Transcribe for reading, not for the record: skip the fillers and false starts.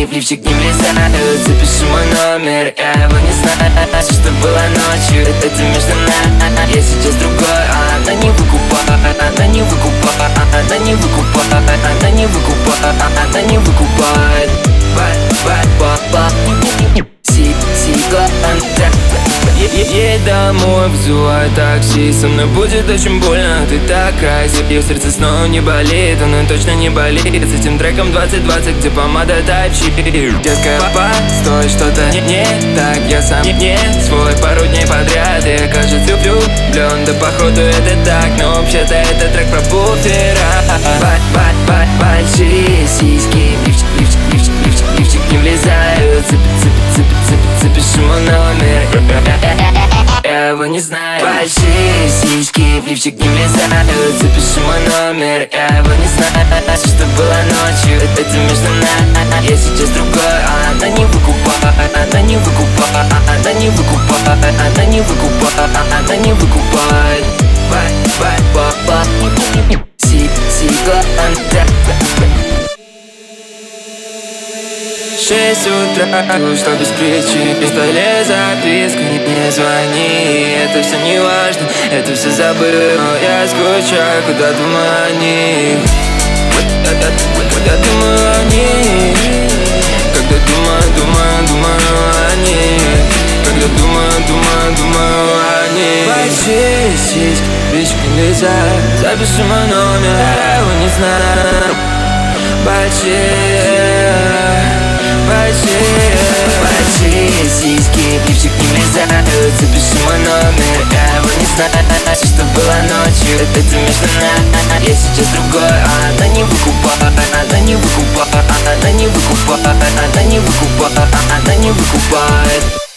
в лифчик не влезают. Запиши мой номер, я его не знаю. Все, что было ночью, это между нами. Я сейчас другой, а она не выкупает. Она не выкупает, она не выкупает, она не выкупает, она не выкупает. Ей домой, вызывай такси. Со мной будет очень больно, ты такая. Ее сердце снова не болит, оно точно не болит. С этим треком 2020, где помада Type-C. Детка, постой, что-то не так. Я сам не свой пару дней подряд. Я, кажется, влюблен, да походу это так. Но вообще-то это трек про буфера. Большие сиськи, лифчик, лифчик, лифчик, лифчик, лифчик не влезают. Запиши мой номер, я его не знаю. Большие сиськи в лифчик не влезают. Запиши мой номер, я его не знаю. Все, что было ночью, это между нами. Я сейчас другой, а она не выкупает. Она не выкупает, она не выкупает, она не выкупает, она не выкупает. В 6 утра, что без причин. В столе записка, не звони. Это все не важно, это все забыл. Но я скучаю, куда думаю о них. Когда думаю о них. Когда думаю о них. Когда думаю о них. Большие сиськи, лифчик не влезает. Запиши мой номер, я его не знаю. Большие сиськи в лифчик не влезают. Запиши мой номер, я его не знаю. Все, что было ночью, это между нами. Я сейчас другой, а она не выкупает. Она не выкупает, она не выкупает, она не выкупает, она не выкупает.